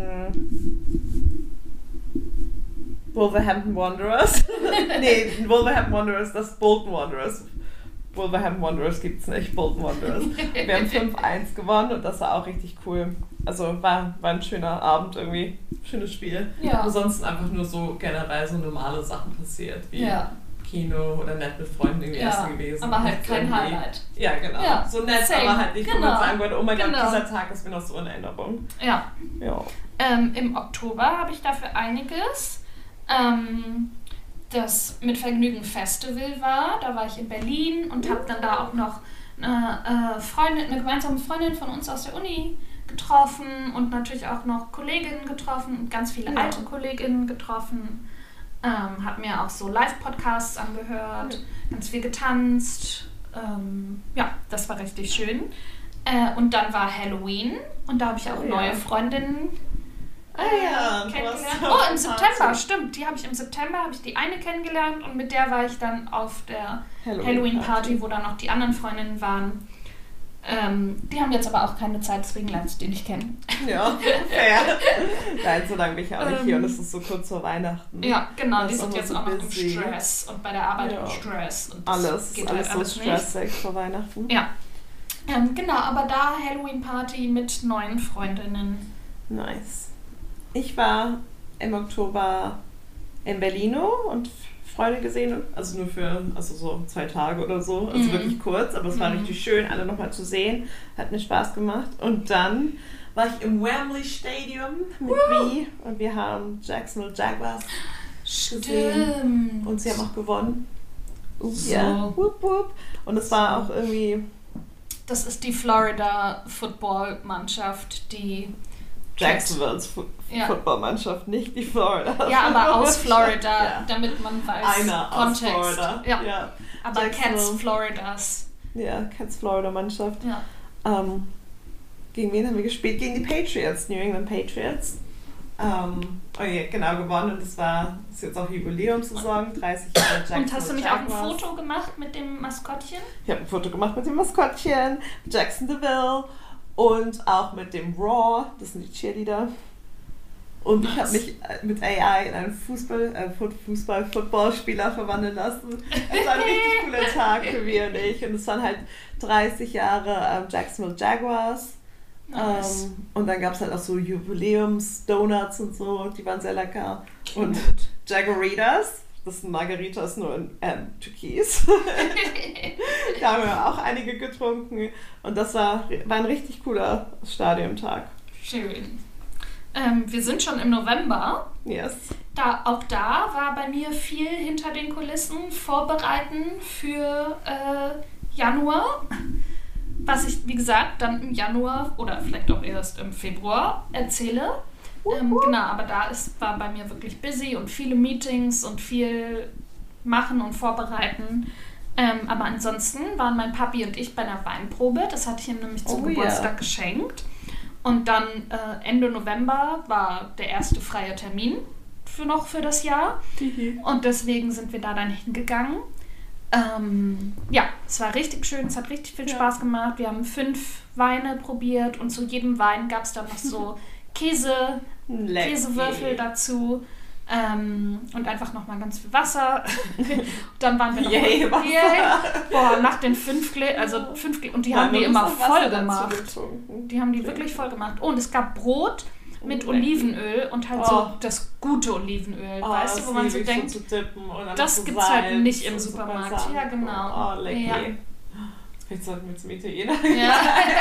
gegen Wolverhampton Wanderers. Nee, Wolverhampton Wanderers, das Bolton Wanderers. Wolverhampton Wanderers gibt's nicht, Bolton Wanderers. Wir haben fünf eins gewonnen und das war auch richtig cool. Also war, war ein schöner Abend irgendwie, schönes Spiel. Ja. Ansonsten einfach nur so generell so normale Sachen passiert, wie Ja. Kino oder nett mit Freunden irgendwie Ja, essen gewesen. aber halt kein Irgendwie- Highlight. Ja, genau. Ja, So nett, same. aber halt nicht, wo Genau. man sagen würde, oh mein Genau. Gott, dieser Tag ist mir noch so in Erinnerung. Ja. Ja. Ähm, Im Oktober habe ich dafür einiges. Ähm, das Mit Vergnügen Festival war, da war ich in Berlin und habe dann da auch noch eine, äh, Freundin, eine gemeinsame Freundin von uns aus der Uni getroffen und natürlich auch noch Kolleginnen getroffen und ganz viele Ja. alte Kolleginnen getroffen. Ähm, habe mir auch so Live-Podcasts angehört, Ja. ganz viel getanzt. Ähm, ja, das war richtig schön. Äh, und dann war Halloween und da habe ich auch Oh ja. neue Freundinnen Ah ja, äh, du kennengelernt. warst Oh, auf im der September, Party. stimmt. Die habe ich im September, habe ich die eine kennengelernt und mit der war ich dann auf der Halloween-Party. Halloween-Party, wo dann noch die anderen Freundinnen waren. Ähm, die haben jetzt aber auch keine Zeit, deswegen lernst du die nicht kennen. Ja, fair. Nein, so lange bin ich auch nicht hier Ähm, und es ist so kurz vor Weihnachten. Ja, genau, Das die ist sind immer jetzt so auch noch busy. im Stress und bei der Arbeit Ja. im Stress. Und das Alles, geht alles halt so alles nicht. stressig vor Weihnachten. Ja. Ähm, genau, aber da Halloween-Party mit neuen Freundinnen. Nice. Ich war im Oktober in Berlino und Freunde gesehen, also nur für also so zwei Tage oder so, also mhm. wirklich kurz, aber es war mhm. richtig schön, alle nochmal zu sehen, hat mir Spaß gemacht. Und dann war ich im Wembley Stadium mit Vi und wir haben Jacksonville Jaguars gesehen und sie haben auch gewonnen. Uh, so. Ja, wup, wup. Und es war auch irgendwie... Das ist die Florida Football-Mannschaft, die... Jacksonville's Fu- ja. Footballmannschaft, nicht die Florida. Ja, aber aus Florida, ja. damit man weiß, Einer Kontext. Aus Florida. Ja. ja. Aber Cats Floridas. Ja, Cats Florida Mannschaft. Ja. Ähm, gegen wen haben wir gespielt? Gegen die Patriots, New England Patriots. Ähm, oh ja, genau, gewonnen. Und das war das ist jetzt auch Jubiläumssaison, dreißig Jahre Jacksonville. Und hast du nicht auch ein Foto gemacht mit dem Maskottchen? Ich habe ein Foto gemacht mit dem Maskottchen, Jacksonville. Und auch mit dem Raw, das sind die Cheerleader. Und nice. Ich habe mich mit A I in einen Fußball, äh, Fußball-Football-Spieler verwandeln lassen. Es war ein richtig cooler Tag für mich und ich. Und es waren halt dreißig Jahre ähm, Jacksonville Jaguars. Nice. Ähm, und dann gab es halt auch so Jubiläums-Donuts und so, die waren sehr lecker. Cute. Und Jaguaritas. Das sind Margaritas nur in ähm, Türkis. Da haben wir auch einige getrunken. Und das war, war ein richtig cooler Stadiontag. Schön. Ähm, wir sind schon im November. Yes. Da, auch da war bei mir viel hinter den Kulissen vorbereiten für äh, Januar. Was ich, wie gesagt, dann im Januar oder vielleicht auch erst im Februar erzähle. Ähm, genau, aber da ist, war bei mir wirklich busy und viele Meetings und viel machen und vorbereiten. Ähm, aber ansonsten waren mein Papi und ich bei einer Weinprobe. Das hatte ich ihm nämlich zum oh, Geburtstag yeah. geschenkt. Und dann äh, Ende November war der erste freie Termin für noch für das Jahr. Mhm. Und deswegen sind wir da dann hingegangen. Ähm, ja, es war richtig schön, es hat richtig viel ja. Spaß gemacht. Wir haben fünf Weine probiert und zu jedem Wein gab es dann noch so Käse, Lecky. Käsewürfel dazu ähm, und einfach nochmal ganz viel Wasser. Dann waren wir noch Yay, mal, yeah, boah, nach den fünf Gläsern, also fünf Gläser, und die Nein, haben die immer voll gemacht. Die haben die okay. wirklich voll gemacht. Oh, und es gab Brot mit Olivenöl und halt oh. so das gute Olivenöl, oh, weißt du, wo man so denkt, so das so gibt's halt nicht im Supermarkt. Super ja, genau. Oh, lecker. Ja. Jetzt sollten wir zum Italiener. Ja.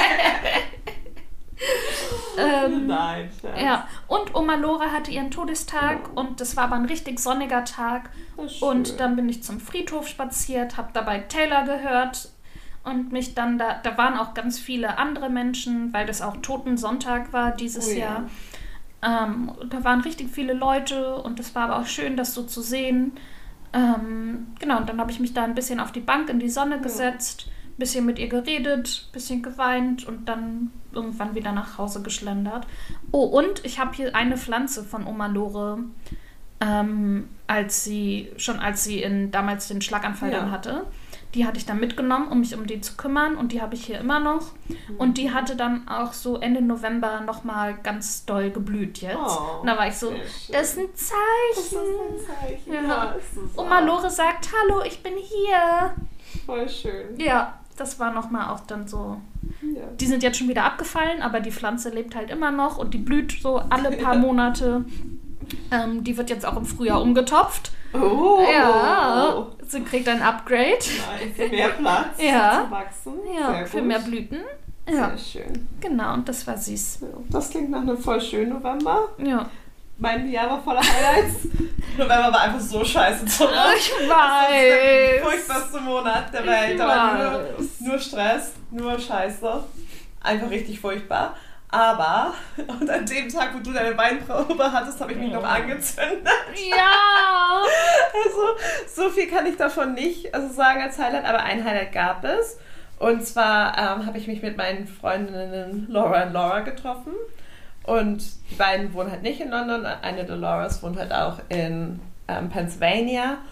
ähm, Nein. Scheiß. Ja. Und Oma Lore hatte ihren Todestag oh. und das war aber ein richtig sonniger Tag. Und dann bin ich zum Friedhof spaziert, habe dabei Taylor gehört und mich dann da, da waren auch ganz viele andere Menschen, weil das auch Totensonntag war dieses oh, Jahr. Ja. Ähm, da waren richtig viele Leute und es war aber auch schön, das so zu sehen. Ähm, genau, und dann habe ich mich da ein bisschen auf die Bank in die Sonne gesetzt, ein bisschen mit ihr geredet, ein bisschen geweint und dann irgendwann wieder nach Hause geschlendert. Oh, und ich habe hier eine Pflanze von Oma Lore, ähm, als sie, schon als sie in, damals den Schlaganfall ja. dann hatte. Die hatte ich dann mitgenommen, um mich um die zu kümmern und die habe ich hier immer noch. Mhm. Und die hatte dann auch so Ende November nochmal ganz doll geblüht jetzt. Oh, und da war ich so, das ist ein Zeichen. Das ist ein Zeichen. Ja. Ja, Oma Lore sagt, hallo, ich bin hier. Voll schön. Ja, das war nochmal auch dann so. Ja. Die sind jetzt schon wieder abgefallen, aber die Pflanze lebt halt immer noch und die blüht so alle paar Monate. Ähm, die wird jetzt auch im Frühjahr umgetopft. Oh! Ja, sie kriegt ein Upgrade. Nice. Mehr Platz ja. zu wachsen. Ja, Sehr für gut. mehr Blüten. Ja. Sehr schön. Genau, und das war süß. Ja, das klingt nach einem voll schönen November. Ja. Mein Jahr war voller Highlights. November war einfach so scheiße zu machen. Ich weiß. Das ist der furchtbarste Monat der Welt. Ich Da war nur, nur Stress, nur Scheiße. Einfach richtig furchtbar. Aber, und an dem Tag, wo du deine Weinprobe hattest, habe ich mich noch angezündet. Ja! Also, so viel kann ich davon nicht also sagen als Highlight, aber ein Highlight gab es. Und zwar ähm, habe ich mich mit meinen Freundinnen Laura und Laura getroffen. Und die beiden wohnen halt nicht in London. Eine der Lauras wohnt halt auch in ähm, Pennsylvania.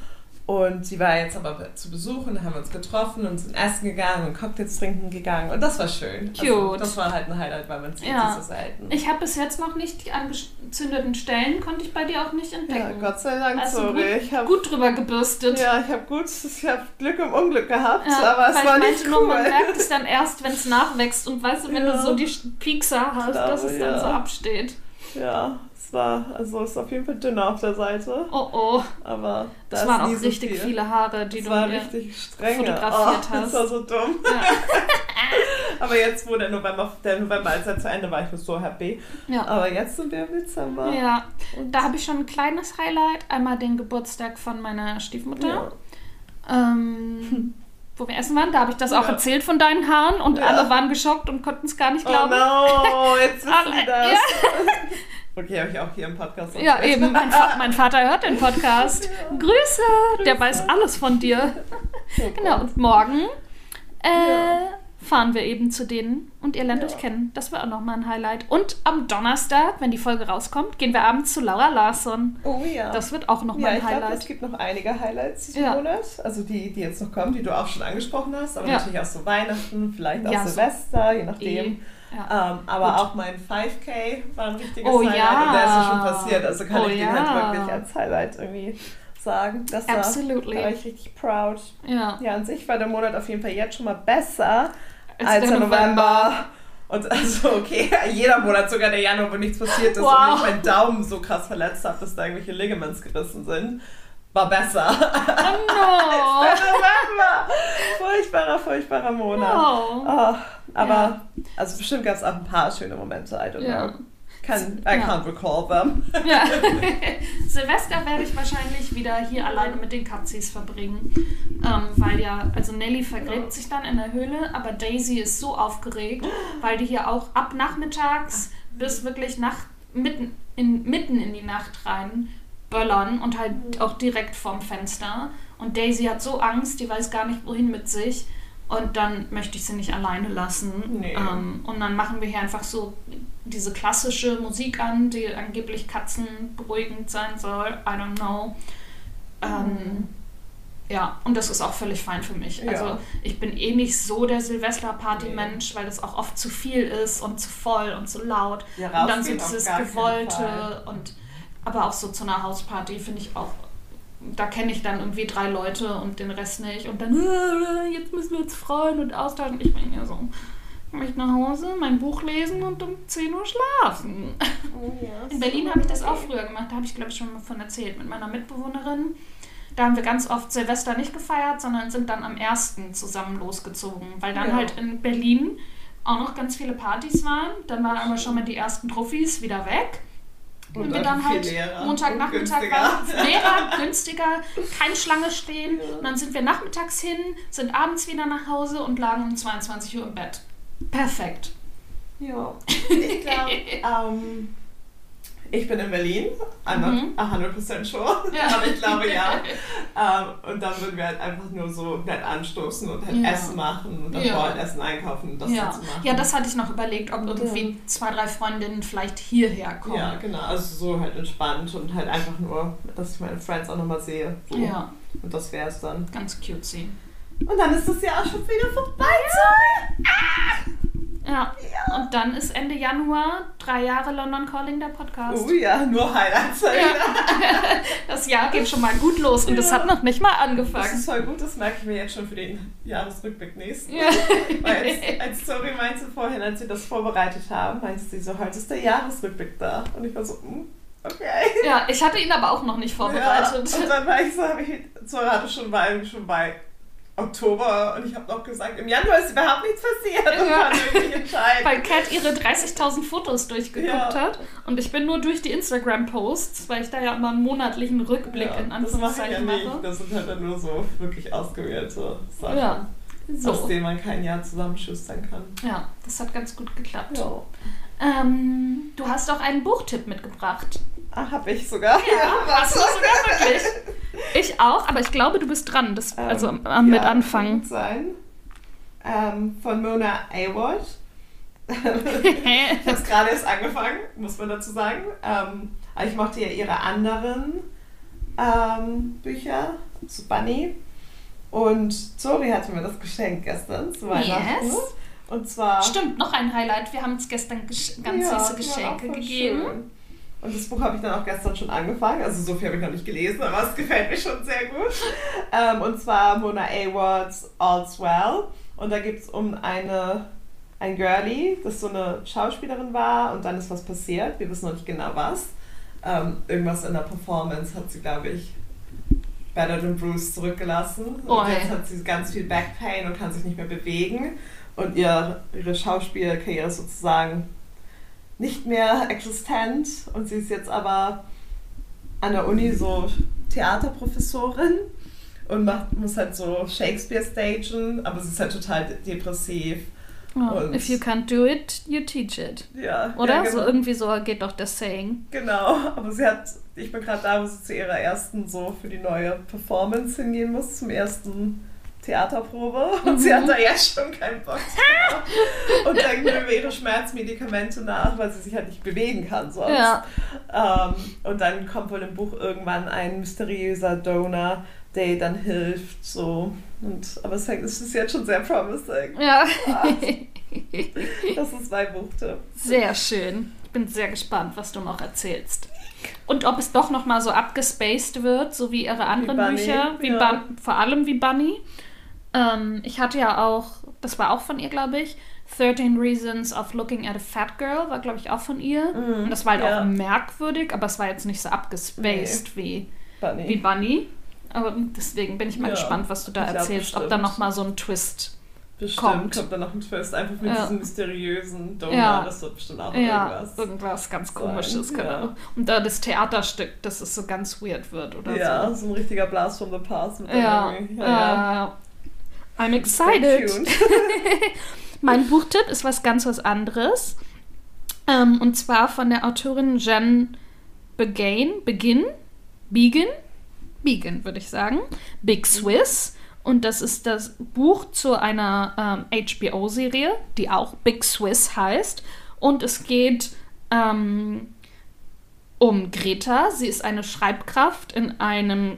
Und sie war jetzt aber zu Besuch und dann haben wir uns getroffen und sind essen gegangen und Cocktails trinken gegangen. Und das war schön. Cute. Also, das war halt ein Highlight, weil man sieht ja. sich so selten. Ich habe bis jetzt noch nicht die angezündeten Stellen, konnte ich bei dir auch nicht entdecken. Ja, Gott sei Dank, also sorry. Gut, ich hab, gut drüber gebürstet. Ja, ich habe gut, ich habe Glück im Unglück gehabt, ja, aber es war ich nicht meinte cool. Nur, man merkt es dann erst, wenn es nachwächst und weißt du, wenn ja. du so die Piekser hast, glaube, dass es dann ja. so absteht. Ja, es war, also es ist auf jeden Fall dünner auf der Seite. Oh oh. Aber da das ist waren nie auch so richtig viel. viele Haare, die das du war mir richtig streng fotografiert oh, hast. Das war so dumm. Ja. Aber jetzt, wo der November, der November als er zu Ende war, ich war so happy. Ja. Aber jetzt sind wir im Dezember. Ja, und da habe ich schon ein kleines Highlight. Einmal den Geburtstag von meiner Stiefmutter. Ja. Ähm, wo wir essen waren, da habe ich das auch Ja. erzählt von deinen Haaren und Ja. alle waren geschockt und konnten es gar nicht glauben. Oh no, jetzt wissen Alle- sie das. Ja. Okay, habe ich auch hier im Podcast Ja, erzählt. eben. Mein, Va- mein Vater hört den Podcast. Ja. Grüße, der weiß alles von dir. Oh Genau, Gott. und morgen äh, Ja. fahren wir eben zu denen und ihr lernt Ja. euch kennen. Das war auch nochmal ein Highlight. Und am Donnerstag, wenn die Folge rauskommt, gehen wir abends zu Laura Larsson. Oh ja. Das wird auch nochmal ja, ein ich glaube, Highlight. es gibt noch einige Highlights diesen Ja. Monat. Also die, die jetzt noch kommen, die du auch schon angesprochen hast. Aber Ja. natürlich auch so Weihnachten, vielleicht auch Ja, so- Silvester, je nachdem. Eh. Ja. Ähm, aber Gut. auch mein fünf K war ein richtiges Oh Highlight. ja. Und der ist ja schon passiert. Also kann Oh ich den ja. halt wirklich als Highlight irgendwie sagen. Das war, Absolutely. da war ich richtig proud. Ja. Ja, an sich war der Monat auf jeden Fall jetzt schon mal besser Als als, der der November. November. Und also, okay, jeder Monat, sogar der Januar, wo nichts passiert ist Wow. und ich meinen Daumen so krass verletzt habe, dass da irgendwelche Ligaments gerissen sind, war besser. Oh no. Der November! Furchtbarer, furchtbarer Monat. Oh. Oh, aber, Ja. also bestimmt gab es auch ein paar schöne Momente, I don't Ja. know. Can, I Ja. can't recall them. Ja. Silvester werde ich wahrscheinlich wieder hier alleine mit den Katzis verbringen. Ähm, weil ja, also Nelly vergräbt sich dann in der Höhle, aber Daisy ist so aufgeregt, weil die hier auch ab nachmittags bis wirklich nach, mitten, in, mitten in die Nacht rein böllern und halt auch direkt vorm Fenster. Und Daisy hat so Angst, die weiß gar nicht, wohin mit sich. Und dann möchte ich sie nicht alleine lassen. Nee. Ähm, und dann machen wir hier einfach so diese klassische Musik an, die angeblich Katzen beruhigend sein soll. I don't know. Ähm, ja, und das ist auch völlig fein für mich. Ja. Also ich bin eh nicht so der Silvester-Party-Mensch, weil das auch oft zu viel ist und zu voll und zu laut. Ja, und dann so rausgehen auf dieses gar keinen Fall. Gewollte und aber auch so zu einer Hausparty finde ich auch, da kenne ich dann irgendwie drei Leute und den Rest nicht und dann, äh, jetzt müssen wir uns freuen und austauschen. Ich bin ja so, ich möchte nach Hause, mein Buch lesen und um zehn Uhr schlafen. Oh, ja, In Berlin habe ich das auch früher gemacht, da habe ich glaube ich schon mal von erzählt, mit meiner Mitbewohnerin. Da haben wir ganz oft Silvester nicht gefeiert, sondern sind dann am ersten zusammen losgezogen, weil dann Ja. halt in Berlin auch noch ganz viele Partys waren. Dann waren aber schon mal die ersten Truffis wieder weg. Und, wir dann viel halt leerer Montagnachmittag und waren günstiger. leerer, günstiger, keine Schlange stehen. Und dann sind wir nachmittags hin, sind abends wieder nach Hause und lagen um zweiundzwanzig Uhr im Bett. Perfekt. Ja, ich glaube, ähm, ich bin in Berlin, I'm not Mhm. one hundred percent sure, Ja. aber ich glaube ja. ähm, und dann würden wir halt einfach nur so nett anstoßen und halt Ja. Essen machen und davor Ja. halt Essen einkaufen und das Ja. so zu machen. ja, das hatte ich noch überlegt, ob irgendwie zwei, drei Freundinnen vielleicht hierher kommen. Ja, genau, also so halt entspannt und halt einfach nur, dass ich meine Friends auch nochmal sehe. So. Ja, Und das wäre es dann. ganz cutesy. Und dann ist das Jahr auch schon wieder vorbei. Ja. Und dann ist Ende Januar drei Jahre London Calling, der Podcast. Oh ja, nur Highlights. Ja. Das Jahr geht schon mal gut los und es Ja. hat noch nicht mal Das angefangen. ist voll gut, das merke ich mir jetzt schon für den Jahresrückblick nächsten. Ja. Weil als, als Tori meinte vorhin, als wir das vorbereitet haben, meinte sie so, heute ist der Jahresrückblick da. Und ich war so, mm, okay. Ja, ich hatte ihn aber auch noch nicht vorbereitet. Ja, und dann war ich so, habe ich, Zora hatte schon bei, schon bei Oktober und ich habe noch gesagt, im Januar ist überhaupt nichts passiert. Und Ja. kann irgendwie entscheiden. Weil Kat ihre dreißigtausend Fotos durchgeguckt Ja. hat und ich bin nur durch die Instagram-Posts, weil ich da ja immer einen monatlichen Rückblick Ja, in das mache ich ja Anführungszeichen nicht. mache. Das sind halt dann nur so wirklich ausgewählte Sachen, Ja, aus so. denen man kein Jahr zusammenschustern kann. Ja, das hat ganz gut geklappt. Ja. Ähm, du hast auch einen Buchtipp mitgebracht. Ah, hab ich sogar. Ja, hast du sogar wirklich. Ich auch, aber ich glaube, du bist dran, das, Ähm, also ähm, mit ja, anfangen. kann gut sein. Ähm, von Mona Awad. Ich habe es gerade erst angefangen, muss man dazu sagen. Ähm, aber ich mochte ja ihre anderen ähm, Bücher zu Bunny. Und Tori hatte mir das geschenkt gestern zu Weihnachten. Yes. Und zwar... Stimmt, noch ein Highlight. Wir haben uns gestern gesch- ganz ja, süße Geschenke gegeben. Schön. Und das Buch habe ich dann auch gestern schon angefangen. Also so viel habe ich noch nicht gelesen, aber es gefällt mir schon sehr gut. Ähm, und zwar Mona Awards All's Well. Und da geht es um eine, ein Girlie, das so eine Schauspielerin war und dann ist was passiert. Wir wissen noch nicht genau was. Ähm, irgendwas in der Performance hat sie, glaube ich, Bernard und Bruce zurückgelassen. Und oh, jetzt hat sie ganz viel Backpain und kann sich nicht mehr bewegen. Und ihr, ihre Schauspielkarriere ist sozusagen nicht mehr existent. Und sie ist jetzt aber an der Uni so Theaterprofessorin und macht, muss halt so Shakespeare stagen, aber sie ist halt total depressiv. Oh, if you can't do it, you teach it. Ja. Oder? Ja, genau. So irgendwie so geht doch das Saying. Genau, aber sie hat, ich bin gerade da, wo sie zu ihrer ersten so für die neue Performance hingehen muss, zum ersten Theaterprobe. Und mhm. sie hat da jetzt schon keinen Bock drauf. Und denkt nur über ihre Schmerzmedikamente nach, weil sie sich halt nicht bewegen kann sonst. Ja. Ähm, und dann kommt wohl im Buch irgendwann ein mysteriöser Donor, der dann hilft, so. Und, aber es ist jetzt schon sehr promising. Ja. Das ist mein Buchtipp. Sehr schön. Ich bin sehr gespannt, was du noch erzählst. Und ob es doch nochmal so abgespaced wird, so wie ihre anderen wie Bücher, wie ja. Bun- vor allem wie Bunny. Ähm, ich hatte ja auch, das war auch von ihr, glaube ich, thirteen Reasons of Looking at a Fat Girl, war, glaube ich, auch von ihr. Mm, und das war halt ja. auch merkwürdig, aber es war jetzt nicht so abgespaced nee. wie, Bunny. wie Bunny. Aber deswegen bin ich mal ja, gespannt, was du da erzählst, ob da nochmal so ein Twist bestimmt kommt. kommt da noch ein Twist, einfach mit ja. diesem mysteriösen Donor, ja. das wird bestimmt auch ja, irgendwas. irgendwas ganz Komisches, sein. genau. Ja. Und da das Theaterstück, dass es so ganz weird wird oder ja, so. Ja, so ein richtiger Blast from the Past mit ja. der ja, ja. Uh, I'm excited. Mein Buchtipp ist was ganz was anderes. Ähm, und zwar von der Autorin Jen Begin, Begin, Begin, Begin würde ich sagen, Big Swiss. Und das ist das Buch zu einer ähm, H B O-Serie, die auch Big Swiss heißt. Und es geht ähm, um Greta. Sie ist eine Schreibkraft in einem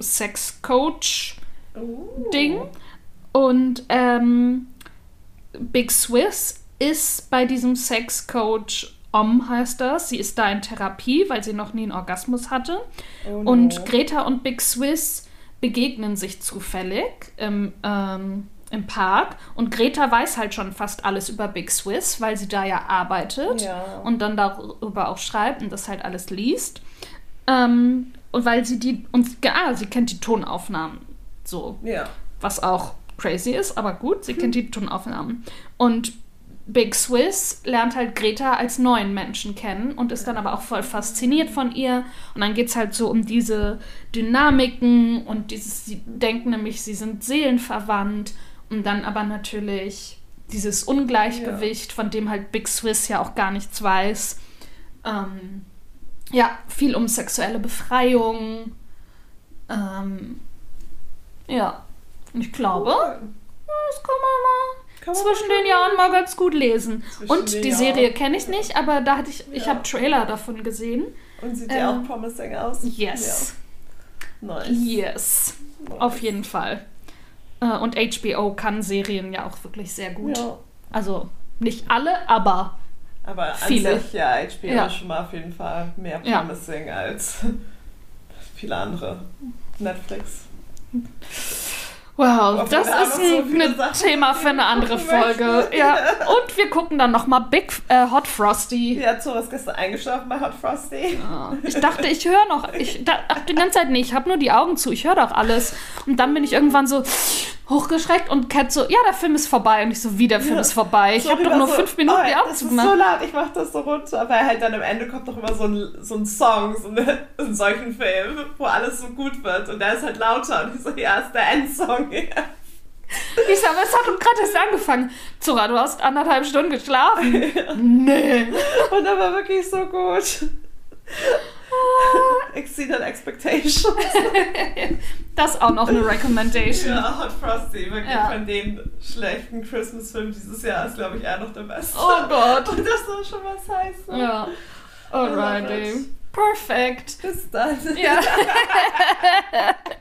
Sex-Coach-Ding. Oh. Und ähm, Big Swiss ist bei diesem Sex-Coach, Om heißt das. Sie ist da in Therapie, weil sie noch nie einen Orgasmus hatte. Oh no. Und Greta und Big Swiss begegnen sich zufällig im, ähm, im Park. Und Greta weiß halt schon fast alles über Big Swiss, weil sie da ja arbeitet ja. und dann darüber auch schreibt und das halt alles liest. Ähm, und weil sie die, und ah, sie kennt die Tonaufnahmen so. Ja. Was auch crazy ist, aber gut, sie hm. kennt die Tonaufnahmen. Und Big Swiss lernt halt Greta als neuen Menschen kennen und ist dann aber auch voll fasziniert von ihr. Und dann geht es halt so um diese Dynamiken und dieses, sie denken nämlich, sie sind seelenverwandt. Und dann aber natürlich dieses Ungleichgewicht, ja. von dem halt Big Swiss ja auch gar nichts weiß. Ähm, ja, viel um sexuelle Befreiung. Ähm, ja, und ich glaube, das kann man mal zwischen den Jahren mal ganz gut lesen. Und die Serie kenne ich nicht, aber da hatte ich, ja. ich habe Trailer davon gesehen. Und sieht ja ähm, auch promising aus. Yes. Ja. Nice. Yes. Nice. Auf jeden Fall. Und H B O kann Serien ja auch wirklich sehr gut. Ja. Also nicht alle, aber, aber an viele. Sich, ja, H B O ja. ist schon mal auf jeden Fall mehr promising ja. als viele andere. Netflix. Wow, das ist ein so Thema für eine andere Folge. Ja. Und wir gucken dann nochmal Big äh, Hot Frosty. Ja, Zora ist gestern eingeschlafen bei Hot Frosty. Ja. Ich dachte, ich höre noch. Ich dachte die ganze Zeit, nee, ich habe nur die Augen zu, ich höre doch alles. Und dann bin ich irgendwann so hochgeschreckt und Kat so, ja, der Film ist vorbei. Und ich so, wie, der Film ja. ist vorbei? Ich habe doch nur so, fünf Minuten oh, die Augen zugemacht. Das ist so laut, ich mach das so runter. Weil halt dann am Ende kommt doch immer so ein, so ein Song, so eine, in solchen Film, wo alles so gut wird. Und der ist halt lauter. Und ich so, ja, ist der Endsong. Ja. Ich sag, aber es hat gerade erst angefangen. Zora, du hast anderthalb Stunden geschlafen. Ja. Nee. Und er war wirklich so gut. Exceeded Expectations. Das ist auch noch eine Recommendation. Ja, Hot Frosty, wirklich ja. von den schlechten Christmas-Filmen dieses Jahr ist, glaube ich, eher noch der beste. Oh Gott. Und das soll schon was heißen. Ja. Alrighty. Perfekt. Bis dann. Ja.